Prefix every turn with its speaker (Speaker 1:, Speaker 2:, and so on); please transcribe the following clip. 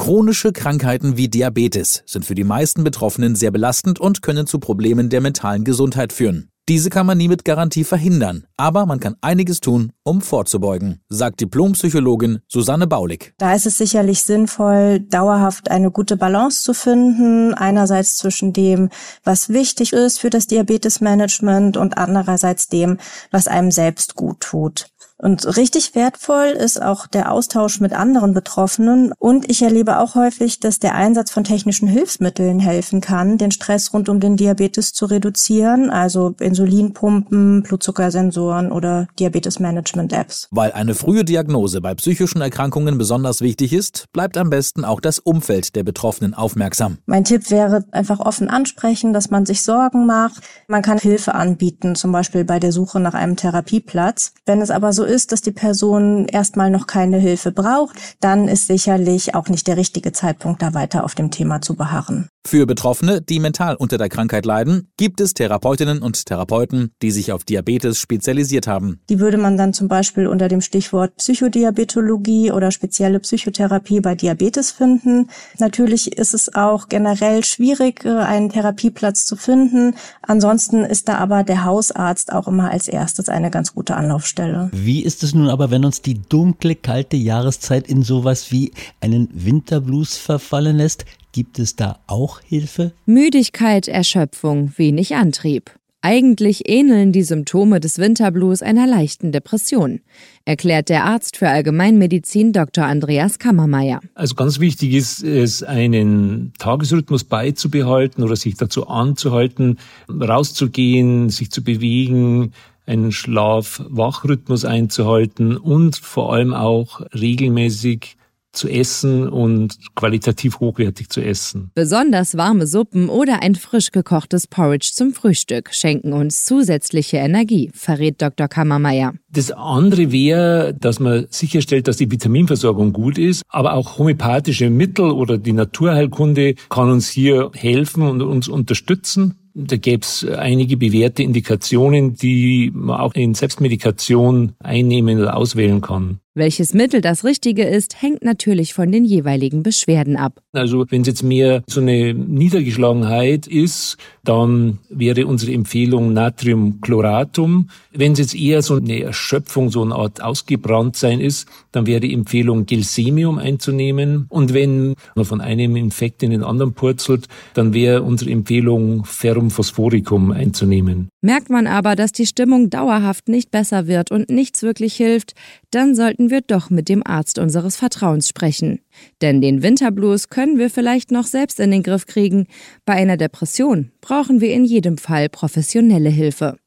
Speaker 1: Chronische Krankheiten wie Diabetes sind für die meisten Betroffenen sehr belastend und können zu Problemen der mentalen Gesundheit führen. Diese kann man nie mit Garantie verhindern, aber man kann einiges tun, um vorzubeugen, sagt Diplompsychologin Susanne Baulig.
Speaker 2: Da ist es sicherlich sinnvoll, dauerhaft eine gute Balance zu finden, einerseits zwischen dem, was wichtig ist für das Diabetesmanagement und andererseits dem, was einem selbst gut tut. Und richtig wertvoll ist auch der Austausch mit anderen Betroffenen. Und ich erlebe auch häufig, dass der Einsatz von technischen Hilfsmitteln helfen kann, den Stress rund um den Diabetes zu reduzieren, also Insulinpumpen, Blutzuckersensoren oder Diabetesmanagement-Apps.
Speaker 1: Weil eine frühe Diagnose bei psychischen Erkrankungen besonders wichtig ist, bleibt am besten auch das Umfeld der Betroffenen aufmerksam.
Speaker 2: Mein Tipp wäre einfach offen ansprechen, dass man sich Sorgen macht. Man kann Hilfe anbieten, zum Beispiel bei der Suche nach einem Therapieplatz. Wenn es aber so ist, dass die Person erstmal noch keine Hilfe braucht, dann ist sicherlich auch nicht der richtige Zeitpunkt, da weiter auf dem Thema zu beharren.
Speaker 1: Für Betroffene, die mental unter der Krankheit leiden, gibt es Therapeutinnen und Therapeuten, die sich auf Diabetes spezialisiert haben.
Speaker 2: Die würde man dann zum Beispiel unter dem Stichwort Psychodiabetologie oder spezielle Psychotherapie bei Diabetes finden. Natürlich ist es auch generell schwierig, einen Therapieplatz zu finden. Ansonsten ist da aber der Hausarzt auch immer als erstes eine ganz gute Anlaufstelle.
Speaker 3: Wie ist es nun aber, wenn uns die dunkle, kalte Jahreszeit in sowas wie einen Winterblues verfallen lässt? Gibt es da auch Hilfe?
Speaker 4: Müdigkeit, Erschöpfung, wenig Antrieb. Eigentlich ähneln die Symptome des Winterblues einer leichten Depression, erklärt der Arzt für Allgemeinmedizin Dr. Andreas Kammermeier.
Speaker 5: Also ganz wichtig ist es, einen Tagesrhythmus beizubehalten oder sich dazu anzuhalten, rauszugehen, sich zu bewegen, einen Schlaf-Wach-Rhythmus einzuhalten und vor allem auch regelmäßig zu essen und qualitativ hochwertig zu essen.
Speaker 4: Besonders warme Suppen oder ein frisch gekochtes Porridge zum Frühstück schenken uns zusätzliche Energie, verrät Dr. Kammermeier.
Speaker 5: Das andere wäre, dass man sicherstellt, dass die Vitaminversorgung gut ist, aber auch homöopathische Mittel oder die Naturheilkunde kann uns hier helfen und uns unterstützen. Da gäbe es einige bewährte Indikationen, die man auch in Selbstmedikation einnehmen oder auswählen kann.
Speaker 4: Welches Mittel das Richtige ist, hängt natürlich von den jeweiligen Beschwerden ab.
Speaker 5: Also wenn es jetzt mehr so eine Niedergeschlagenheit ist, dann wäre unsere Empfehlung Natriumchloratum. Wenn es jetzt eher so eine Erschöpfung, so eine Art Ausgebranntsein ist, dann wäre die Empfehlung Gelsemium einzunehmen. Und wenn man von einem Infekt in den anderen purzelt, dann wäre unsere Empfehlung Ferrum phosphoricum einzunehmen.
Speaker 4: Merkt man aber, dass die Stimmung dauerhaft nicht besser wird und nichts wirklich hilft, dann sollten wir doch mit dem Arzt unseres Vertrauens sprechen. Denn den Winterblues können wir vielleicht noch selbst in den Griff kriegen. Bei einer Depression brauchen wir in jedem Fall professionelle Hilfe.